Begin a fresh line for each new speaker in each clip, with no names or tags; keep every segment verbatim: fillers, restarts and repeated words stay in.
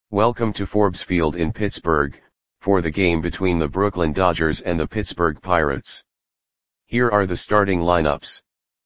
Welcome to Forbes Field in Pittsburgh, for the game between the Brooklyn Dodgers and the Pittsburgh Pirates. Here are the starting lineups.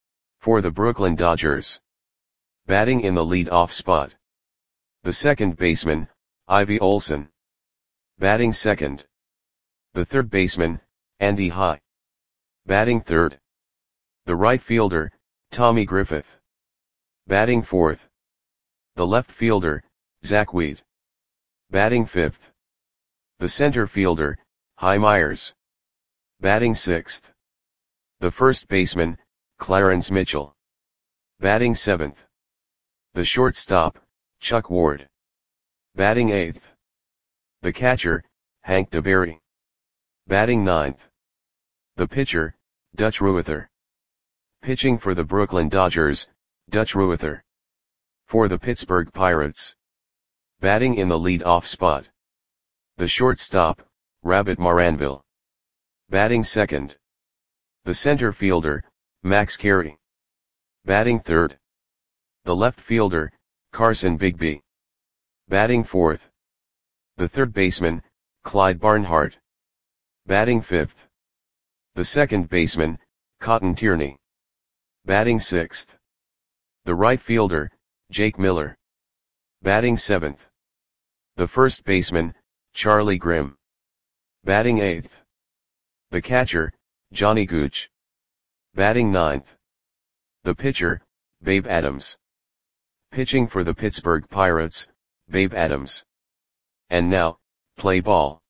For the Brooklyn Dodgers. Batting in the lead-off spot. The second baseman, Ivy Olson. Batting second. The third baseman, Andy High. Batting third. The right fielder, Tommy Griffith. Batting fourth. The left fielder, Zach Wheat. Batting fifth. The center fielder, Hy Myers. Batting sixth. The first baseman, Clarence Mitchell. Batting seventh. The shortstop, Chuck Ward. Batting eighth. The catcher, Hank DeBerry. Batting ninth. The pitcher, Dutch Ruether. Pitching for the Brooklyn Dodgers, Dutch Ruether. For the Pittsburgh Pirates. Batting in the lead-off spot. The shortstop, Rabbit Maranville. Batting second. The center fielder, Max Carey. Batting third. The left fielder, Carson Bigby. Batting fourth. The third baseman, Clyde Barnhart. Batting fifth. The second baseman, Cotton Tierney. Batting sixth. The right fielder, Jake Miller. Batting seventh. The first baseman, Charlie Grimm. Batting eighth. The catcher, Johnny Gooch. Batting ninth. The pitcher, Babe Adams. Pitching for the Pittsburgh Pirates, Babe Adams. And now, play ball.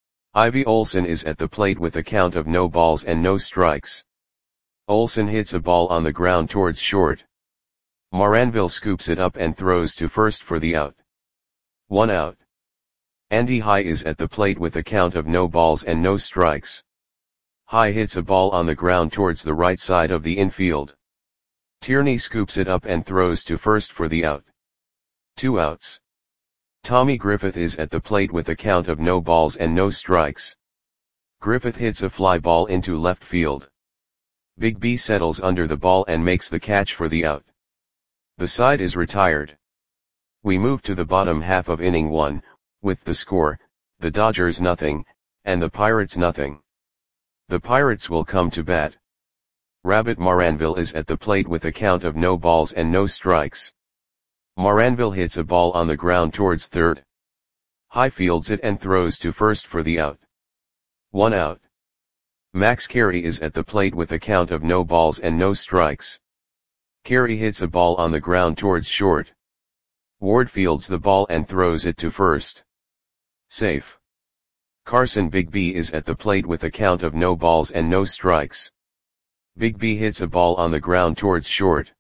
Ivy Olson is at the plate with a count of no balls and no strikes. Olson hits a ball on the ground towards short. Maranville scoops it up and throws to first for the out. One out. Andy High is at the plate with a count of no balls and no strikes. High hits a ball on the ground towards the right side of the infield. Tierney scoops it up and throws to first for the out. Two outs. Tommy Griffith is at the plate with a count of no balls and no strikes. Griffith hits a fly ball into left field. Bigby settles under the ball and makes the catch for the out. The side is retired. We move to the bottom half of inning one, with the score, the Dodgers nothing, and the Pirates nothing. The Pirates will come to bat. Rabbit Maranville is at the plate with a count of no balls and no strikes. Maranville hits a ball on the ground towards third. High fields it and throws to first for the out. One out. Max Carey is at the plate with a count of no balls and no strikes. Carey hits a ball on the ground towards short. Ward fields the ball and throws it to first. Safe. Carson Bigby is at the plate with a count of no balls and no strikes. Bigby hits a ball on the ground towards short.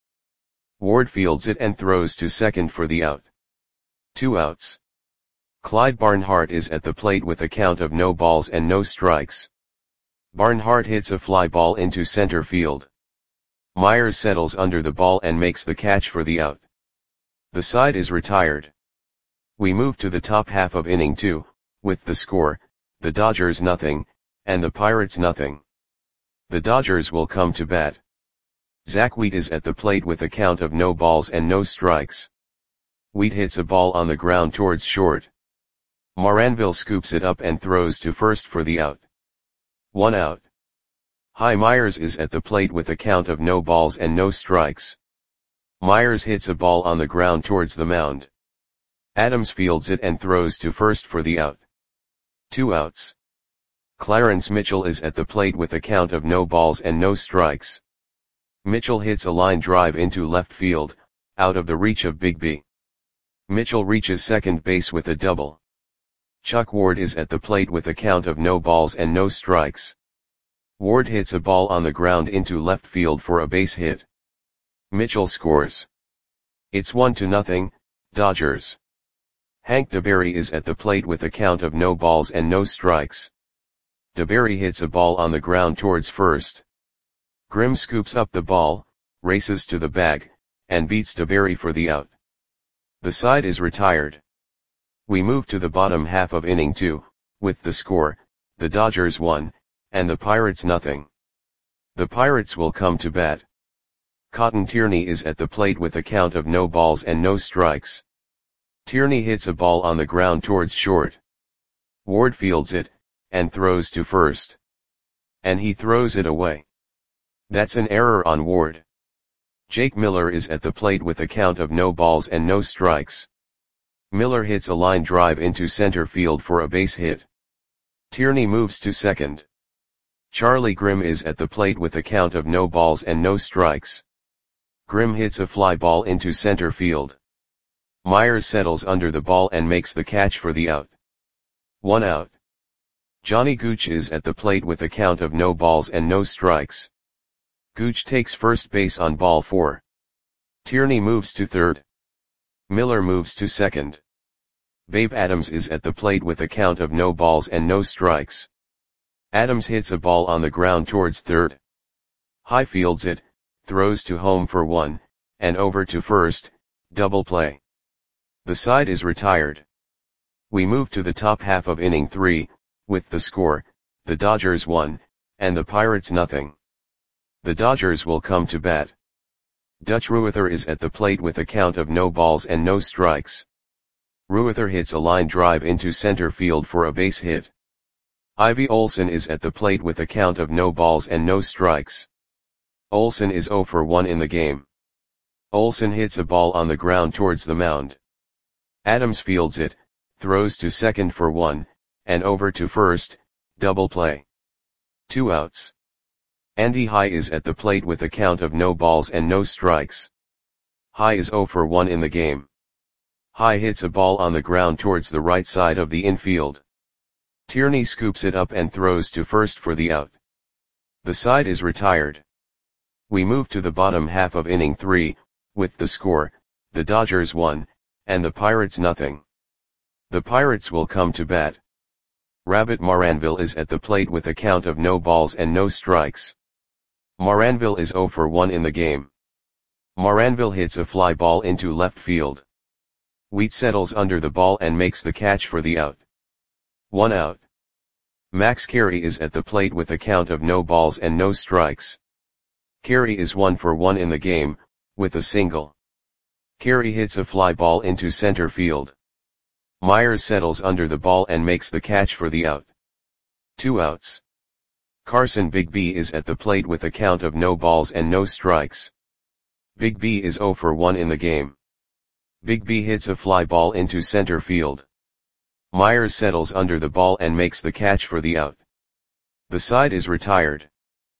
Ward fields it and throws to second for the out. Two outs. Clyde Barnhart is at the plate with a count of no balls and no strikes. Barnhart hits a fly ball into center field. Myers settles under the ball and makes the catch for the out. The side is retired. We move to the top half of inning two, with the score, the Dodgers nothing, and the Pirates nothing. The Dodgers will come to bat. Zach Wheat is at the plate with a count of no balls and no strikes. Wheat hits a ball on the ground towards short. Maranville scoops it up and throws to first for the out. One out. Hy Myers is at the plate with a count of no balls and no strikes. Myers hits a ball on the ground towards the mound. Adams fields it and throws to first for the out. Two outs. Clarence Mitchell is at the plate with a count of no balls and no strikes. Mitchell hits a line drive into left field, out of the reach of Bigby. Mitchell reaches second base with a double. Chuck Ward is at the plate with a count of no balls and no strikes. Ward hits a ball on the ground into left field for a base hit. Mitchell scores. It's one to nothing, Dodgers. Hank DeBerry is at the plate with a count of no balls and no strikes. DeBerry hits a ball on the ground towards first. Grimm scoops up the ball, races to the bag, and beats DeBerry for the out. The side is retired. We move to the bottom half of inning two, with the score, the Dodgers one, and the Pirates nothing. The Pirates will come to bat. Cotton Tierney is at the plate with a count of no balls and no strikes. Tierney hits a ball on the ground towards short. Ward fields it, and throws to first. And he throws it away. That's an error on Ward. Jake Miller is at the plate with a count of no balls and no strikes. Miller hits a line drive into center field for a base hit. Tierney moves to second. Charlie Grimm is at the plate with a count of no balls and no strikes. Grimm hits a fly ball into center field. Myers settles under the ball and makes the catch for the out. One out. Johnny Gooch is at the plate with a count of no balls and no strikes. Gooch takes first base on ball four. Tierney moves to third. Miller moves to second. Babe Adams is at the plate with a count of no balls and no strikes. Adams hits a ball on the ground towards third. High fields it, throws to home for one, and over to first, double play. The side is retired. We move to the top half of inning three, with the score, the Dodgers one, and the Pirates nothing. The Dodgers will come to bat. Dutch Ruether is at the plate with a count of no balls and no strikes. Ruether hits a line drive into center field for a base hit. Ivy Olson is at the plate with a count of no balls and no strikes. Olson is oh for one in the game. Olson hits a ball on the ground towards the mound. Adams fields it, throws to second for one, and over to first, double play. Two outs. Andy High is at the plate with a count of no balls and no strikes. High is oh for one in the game. High hits a ball on the ground towards the right side of the infield. Tierney scoops it up and throws to first for the out. The side is retired. We move to the bottom half of inning three, with the score, the Dodgers one, and the Pirates nothing. The Pirates will come to bat. Rabbit Maranville is at the plate with a count of no balls and no strikes. Maranville is oh for one in the game. Maranville hits a fly ball into left field. Wheat settles under the ball and makes the catch for the out. One out. Max Carey is at the plate with a count of no balls and no strikes. Carey is one for one in the game, with a single. Carey hits a fly ball into center field. Myers settles under the ball and makes the catch for the out. Two outs. Carson Bigby is at the plate with a count of no balls and no strikes. Bigby is oh for one in the game. Bigby hits a fly ball into center field. Myers settles under the ball and makes the catch for the out. The side is retired.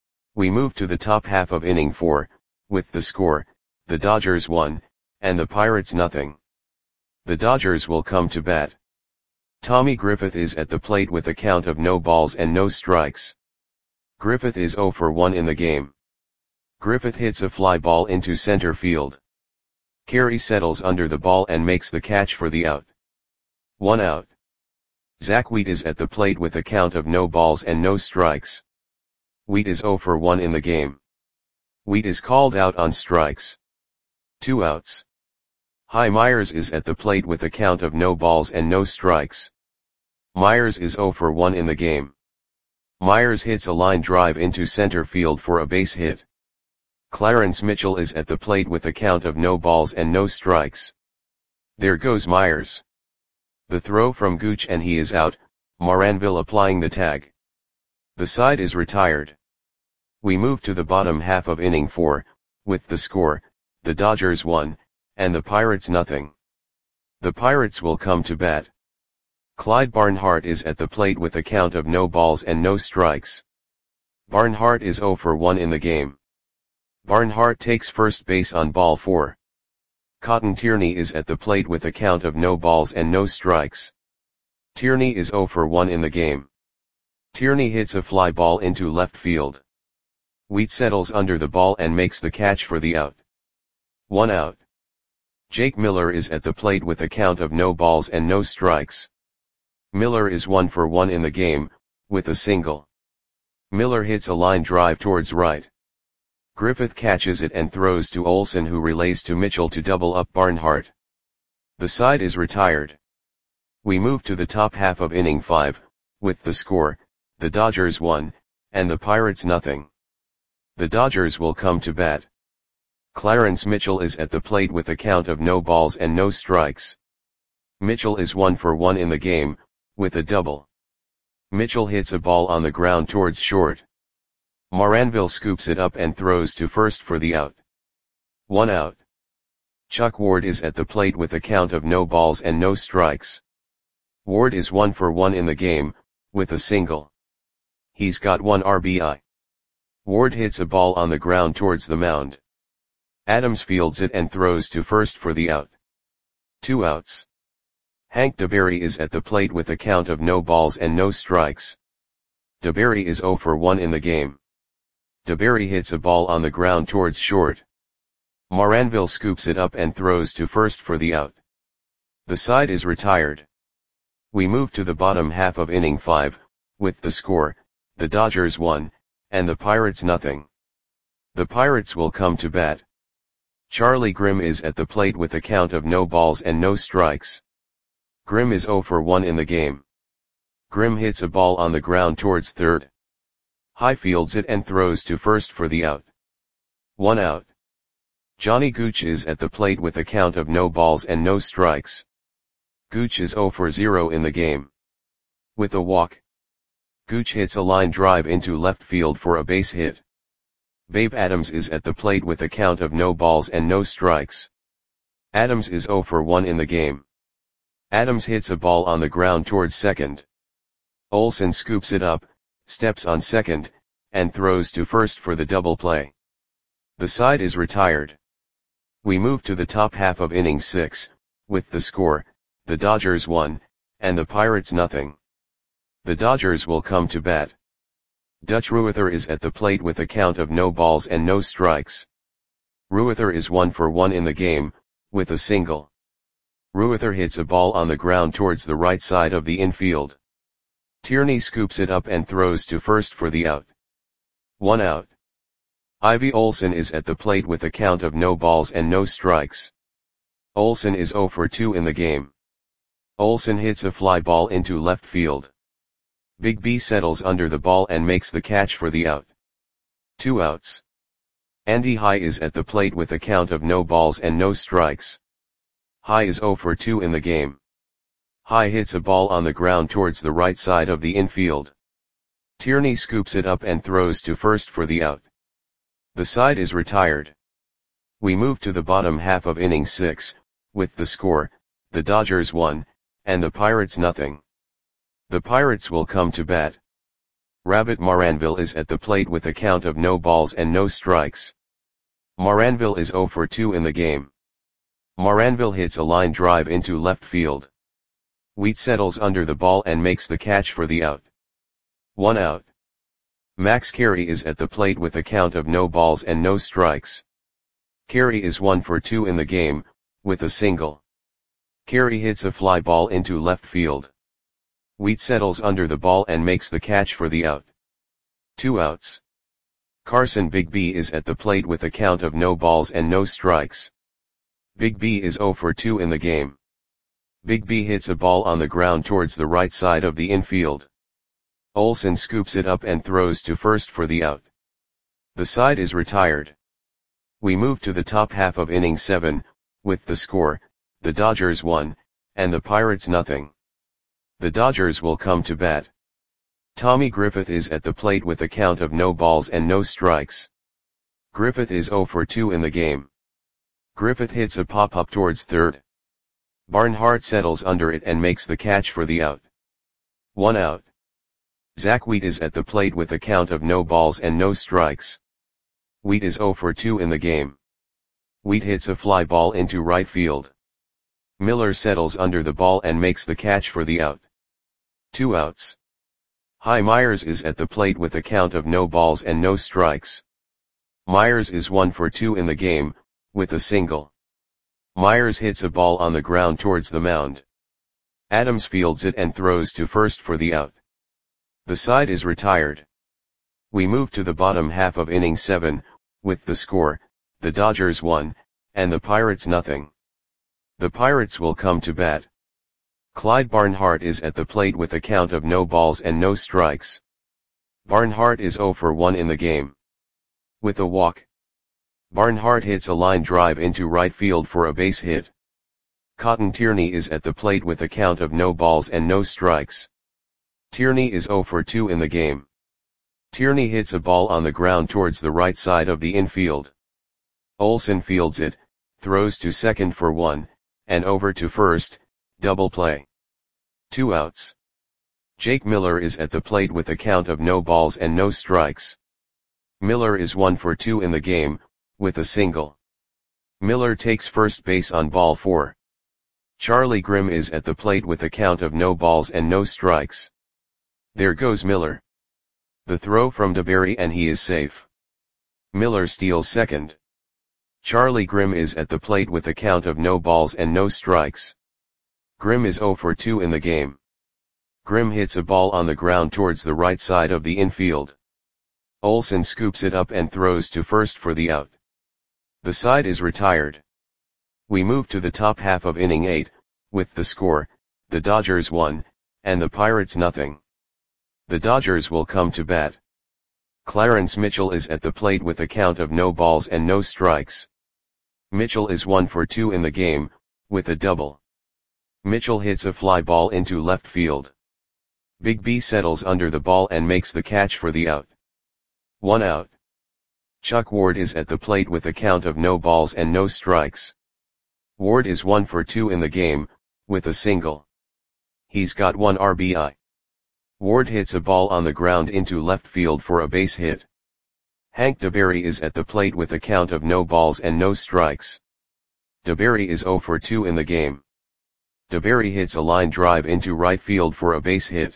We move to the top half of inning four, with the score, the Dodgers one, and the Pirates nothing. The Dodgers will come to bat. Tommy Griffith is at the plate with a count of no balls and no strikes. Griffith is oh for one in the game. Griffith hits a fly ball into center field. Carey settles under the ball and makes the catch for the out. One out. Zach Wheat is at the plate with a count of no balls and no strikes. Wheat is oh for one in the game. Wheat is called out on strikes. Two outs. High Myers is at the plate with a count of no balls and no strikes. Myers is oh for one in the game. Myers hits a line drive into center field for a base hit. Clarence Mitchell is at the plate with a count of no balls and no strikes. There goes Myers. The throw from Gooch and he is out, Maranville applying the tag. The side is retired. We move to the bottom half of inning four, with the score, the Dodgers one, and the Pirates nothing. The Pirates will come to bat. Clyde Barnhart is at the plate with a count of no balls and no strikes. Barnhart is oh for one in the game. Barnhart takes first base on ball four. Cotton Tierney is at the plate with a count of no balls and no strikes. Tierney is oh for one in the game. Tierney hits a fly ball into left field. Wheat settles under the ball and makes the catch for the out. One out. Jake Miller is at the plate with a count of no balls and no strikes. Miller is one for one in the game, with a single. Miller hits a line drive towards right. Griffith catches it and throws to Olson, who relays to Mitchell to double up Barnhart. The side is retired. We move to the top half of inning five, with the score, the Dodgers one, and the Pirates nothing. The Dodgers will come to bat. Clarence Mitchell is at the plate with a count of no balls and no strikes. Mitchell is one for one in the game, with a double. Mitchell hits a ball on the ground towards short. Moranville scoops it up and throws to first for the out. One out. Chuck Ward is at the plate with a count of no balls and no strikes. Ward is one for one in the game, with a single. He's got one R B I. Ward hits a ball on the ground towards the mound. Adams fields it and throws to first for the out. Two outs. Hank DeBerry is at the plate with a count of no balls and no strikes. DeBerry is zero for one in the game. DeBerry hits a ball on the ground towards short. Moranville scoops it up and throws to first for the out. The side is retired. We move to the bottom half of inning five, with the score, the Dodgers one, and the Pirates nothing. The Pirates will come to bat. Charlie Grimm is at the plate with a count of no balls and no strikes. Grimm is zero for one in the game. Grimm hits a ball on the ground towards third. High fields it and throws to first for the out. One out. Johnny Gooch is at the plate with a count of no balls and no strikes. Gooch is zero for zero in the game. With a walk. Gooch hits a line drive into left field for a base hit. Babe Adams is at the plate with a count of no balls and no strikes. Adams is zero for one in the game. Adams hits a ball on the ground towards second. Olsen scoops it up, steps on second, and throws to first for the double play. The side is retired. We move to the top half of inning six, with the score, the Dodgers one, and the Pirates nothing. The Dodgers will come to bat. Dutch Ruether is at the plate with a count of no balls and no strikes. Ruether is one for one in the game, with a single. Ruether hits a ball on the ground towards the right side of the infield. Tierney scoops it up and throws to first for the out. One out. Ivy Olsen is at the plate with a count of no balls and no strikes. Olsen is zero for two in the game. Olsen hits a fly ball into left field. Big B settles under the ball and makes the catch for the out. Two outs. Andy High is at the plate with a count of no balls and no strikes. High is zero for two in the game. High hits a ball on the ground towards the right side of the infield. Tierney scoops it up and throws to first for the out. The side is retired. We move to the bottom half of inning six, with the score, the Dodgers one, and the Pirates nothing. The Pirates will come to bat. Rabbit Moranville is at the plate with a count of no balls and no strikes. Moranville is zero for two in the game. Moranville hits a line drive into left field. Wheat settles under the ball and makes the catch for the out. One out. Max Carey is at the plate with a count of no balls and no strikes. Carey is one for two in the game, with a single. Carey hits a fly ball into left field. Wheat settles under the ball and makes the catch for the out. Two outs. Carson Big B is at the plate with a count of no balls and no strikes. Big B is zero for two in the game. Big B hits a ball on the ground towards the right side of the infield. Olsen scoops it up and throws to first for the out. The side is retired. We move to the top half of inning seven, with the score, the Dodgers one, and the Pirates nothing. The Dodgers will come to bat. Tommy Griffith is at the plate with a count of no balls and no strikes. Griffith is zero for two in the game. Griffith hits a pop-up towards third. Barnhart settles under it and makes the catch for the out. One out. Zach Wheat is at the plate with a count of no balls and no strikes. Wheat is zero for two in the game. Wheat hits a fly ball into right field. Miller settles under the ball and makes the catch for the out. Two outs. High Myers is at the plate with a count of no balls and no strikes. Myers is one for two in the game, with a single. Myers hits a ball on the ground towards the mound. Adams fields it and throws to first for the out. The side is retired. We move to the bottom half of inning seven, with the score, the Dodgers one, and the Pirates nothing. The Pirates will come to bat. Clyde Barnhart is at the plate with a count of no balls and no strikes. Barnhart is zero for one in the game. With a walk. Barnhart hits a line drive into right field for a base hit. Cotton Tierney is at the plate with a count of no balls and no strikes. Tierney is zero for two in the game. Tierney hits a ball on the ground towards the right side of the infield. Olson fields it, throws to second for one, and over to first, double play. Two outs. Jake Miller is at the plate with a count of no balls and no strikes. Miller is one for two in the game, with a single. Miller takes first base on ball four. Charlie Grimm is at the plate with a count of no balls and no strikes. There goes Miller. The throw from DeBerry and he is safe. Miller steals second. Charlie Grimm is at the plate with a count of no balls and no strikes. Grimm is zero for two in the game. Grimm hits a ball on the ground towards the right side of the infield. Olson scoops it up and throws to first for the out. The side is retired. We move to the top half of inning eight, with the score, the Dodgers one, and the Pirates nothing. The Dodgers will come to bat. Clarence Mitchell is at the plate with a count of no balls and no strikes. Mitchell is one for two in the game, with a double. Mitchell hits a fly ball into left field. Big B settles under the ball and makes the catch for the out. One out. Chuck Ward is at the plate with a count of no balls and no strikes. Ward is one for two in the game, with a single. He's got one R B I. Ward hits a ball on the ground into left field for a base hit. Hank DeBerry is at the plate with a count of no balls and no strikes. DeBerry is zero for two in the game. DeBerry hits a line drive into right field for a base hit.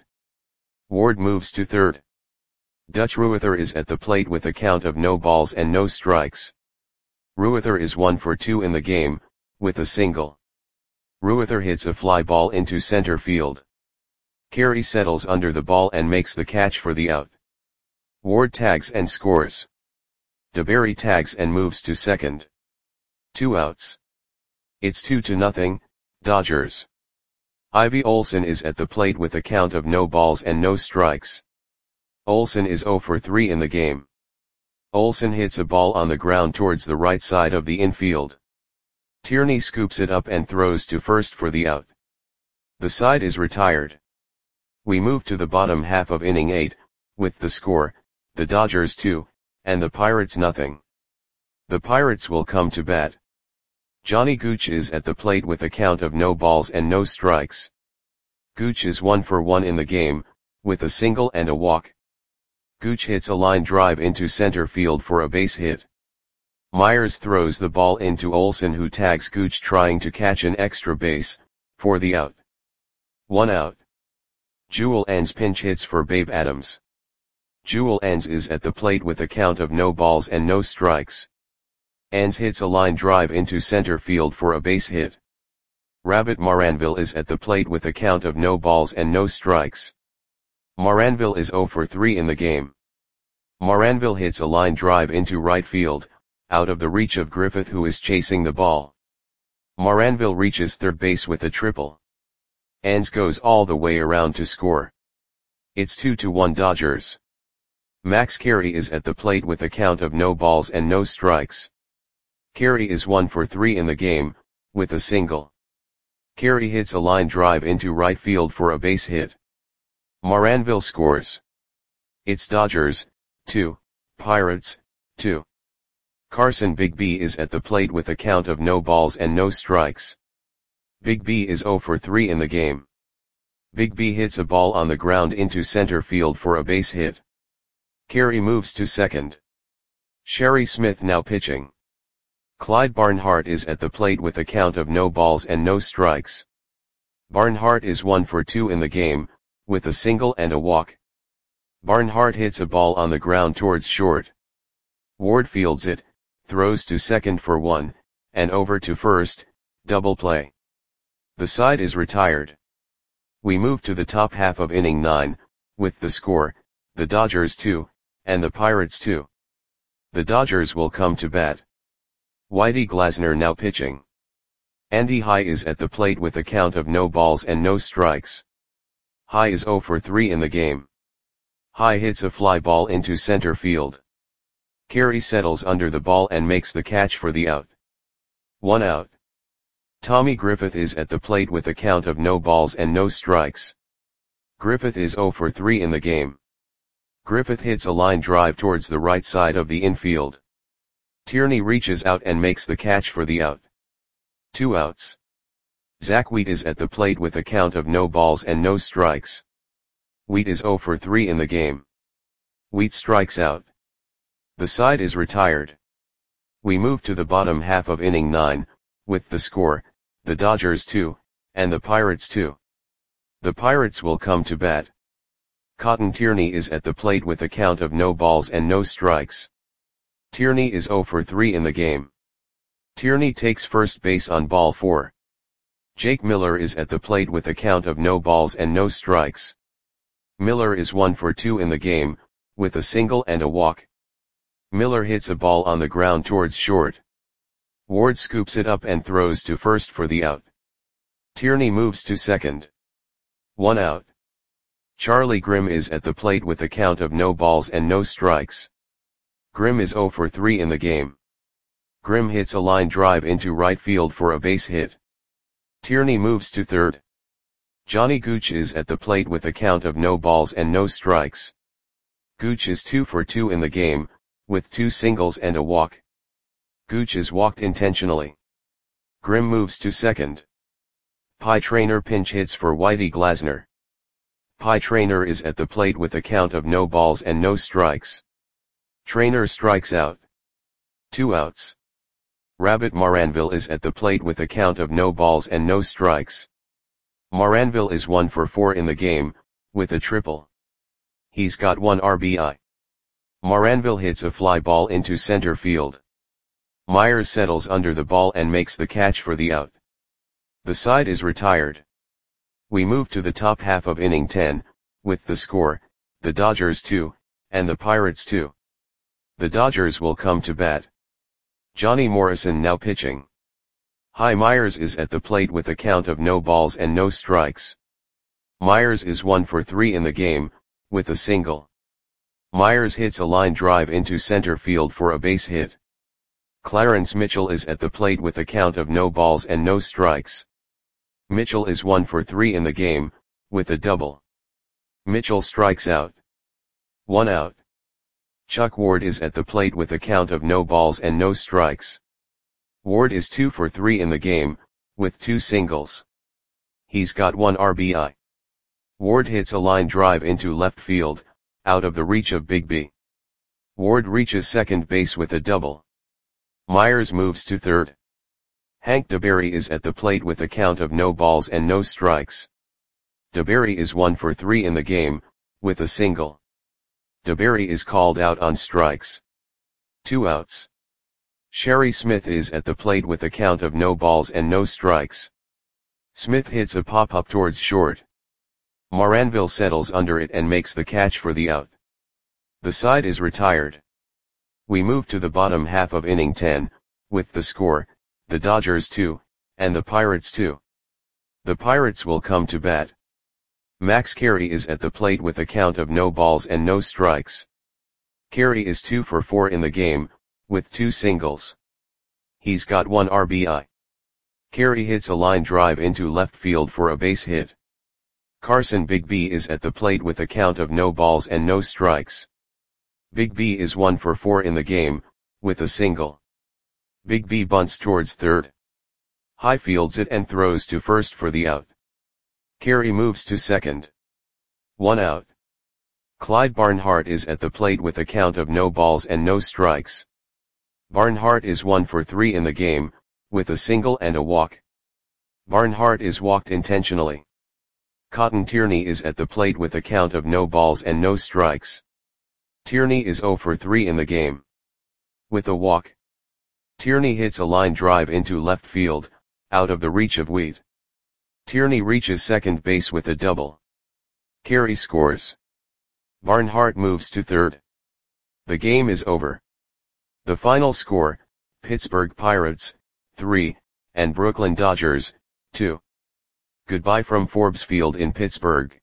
Ward moves to third. Dutch Ruether is at the plate with a count of no balls and no strikes. Ruether is one for two in the game, with a single. Ruether hits a fly ball into center field. Carey settles under the ball and makes the catch for the out. Ward tags and scores. DeBerry tags and moves to second. Two outs. It's two to nothing, Dodgers. Ivy Olson is at the plate with a count of no balls and no strikes. Olson is zero for three in the game. Olson hits a ball on the ground towards the right side of the infield. Tierney scoops it up and throws to first for the out. The side is retired. We move to the bottom half of inning eight, with the score, the Dodgers two, and the Pirates nothing. The Pirates will come to bat. Johnny Gooch is at the plate with a count of no balls and no strikes. Gooch is one for one in the game, with a single and a walk. Gooch hits a line drive into center field for a base hit. Myers throws the ball into Olson, who tags Gooch trying to catch an extra base, for the out. One out. Jewel Enns pinch hits for Babe Adams. Jewel Enns is at the plate with a count of no balls and no strikes. Enns hits a line drive into center field for a base hit. Rabbit Maranville is at the plate with a count of no balls and no strikes. Maranville is zero for three in the game. Maranville hits a line drive into right field, out of the reach of Griffith, who is chasing the ball. Maranville reaches third base with a triple. Enns goes all the way around to score. It's two to one Dodgers. Max Carey is at the plate with a count of no balls and no strikes. Carey is one for three in the game, with a single. Carey hits a line drive into right field for a base hit. Maranville scores. It's Dodgers, two, Pirates, two. Carson Big B is at the plate with a count of no balls and no strikes. Big B is zero for three in the game. Big B hits a ball on the ground into center field for a base hit. Carey moves to second. Sherry Smith now pitching. Clyde Barnhart is at the plate with a count of no balls and no strikes. Barnhart is one for two in the game, with a single and a walk. Barnhart hits a ball on the ground towards short. Ward fields it, throws to second for one, and over to first, double play. The side is retired. We move to the top half of inning nine, with the score, the Dodgers two, and the Pirates two. The Dodgers will come to bat. Whitey Glasner now pitching. Andy High is at the plate with a count of no balls and no strikes. High is zero for three in the game. High hits a fly ball into center field. Carey settles under the ball and makes the catch for the out. One out. Tommy Griffith is at the plate with a count of no balls and no strikes. Griffith is zero for three in the game. Griffith hits a line drive towards the right side of the infield. Tierney reaches out and makes the catch for the out. Two outs. Zach Wheat is at the plate with a count of no balls and no strikes. Wheat is zero for three in the game. Wheat strikes out. The side is retired. We move to the bottom half of inning nine, with the score, the Dodgers two, and the Pirates two. The Pirates will come to bat. Cotton Tierney is at the plate with a count of no balls and no strikes. Tierney is zero for three in the game. Tierney takes first base on ball four. Jake Miller is at the plate with a count of no balls and no strikes. Miller is one for two in the game, with a single and a walk. Miller hits a ball on the ground towards short. Ward scoops it up and throws to first for the out. Tierney moves to second. One out. Charlie Grimm is at the plate with a count of no balls and no strikes. Grimm is zero for three in the game. Grimm hits a line drive into right field for a base hit. Tierney moves to third. Johnny Gooch is at the plate with a count of no balls and no strikes. Gooch is two for two in the game, with two singles and a walk. Gooch is walked intentionally. Grimm moves to second. Pie Traynor pinch hits for Whitey Glasner. Pie Traynor is at the plate with a count of no balls and no strikes. Traynor strikes out. Two outs. Rabbit Maranville is at the plate with a count of no balls and no strikes. Maranville is one for four in the game, with a triple. He's got one R B I. Maranville hits a fly ball into center field. Myers settles under the ball and makes the catch for the out. The side is retired. We move to the top half of inning ten, with the score, the Dodgers two, and the Pirates two. The Dodgers will come to bat. Johnny Morrison now pitching. Hy Myers is at the plate with a count of no balls and no strikes. Myers is one for three in the game, with a single. Myers hits a line drive into center field for a base hit. Clarence Mitchell is at the plate with a count of no balls and no strikes. Mitchell is one for three in the game, with a double. Mitchell strikes out. One out. Chuck Ward is at the plate with a count of no balls and no strikes. Ward is two for three in the game, with two singles. He's got one R B I. Ward hits a line drive into left field, out of the reach of Bigby. Ward reaches second base with a double. Myers moves to third. Hank DeBerry is at the plate with a count of no balls and no strikes. DeBerry is one for three in the game, with a single. DeBerry is called out on strikes. Two outs. Sherry Smith is at the plate with a count of no balls and no strikes. Smith hits a pop-up towards short. Maranville settles under it and makes the catch for the out. The side is retired. We move to the bottom half of inning ten, with the score, the Dodgers two, and the Pirates two. The Pirates will come to bat. Max Carey is at the plate with a count of no balls and no strikes. Carey is two for four in the game, with two singles. He's got one R B I. Carey hits a line drive into left field for a base hit. Carson Bigby is at the plate with a count of no balls and no strikes. Bigby is one for four in the game, with a single. Bigby bunts towards third. High fields it and throws to first for the out. Carey moves to second. One out. Clyde Barnhart is at the plate with a count of no balls and no strikes. Barnhart is one for three in the game, with a single and a walk. Barnhart is walked intentionally. Cotton Tierney is at the plate with a count of no balls and no strikes. Tierney is zero for three in the game. With a walk. Tierney hits a line drive into left field, out of the reach of Wheat. Tierney reaches second base with a double. Carey scores. Barnhart moves to third. The game is over. The final score, Pittsburgh Pirates, three, and Brooklyn Dodgers, two. Goodbye from Forbes Field in Pittsburgh.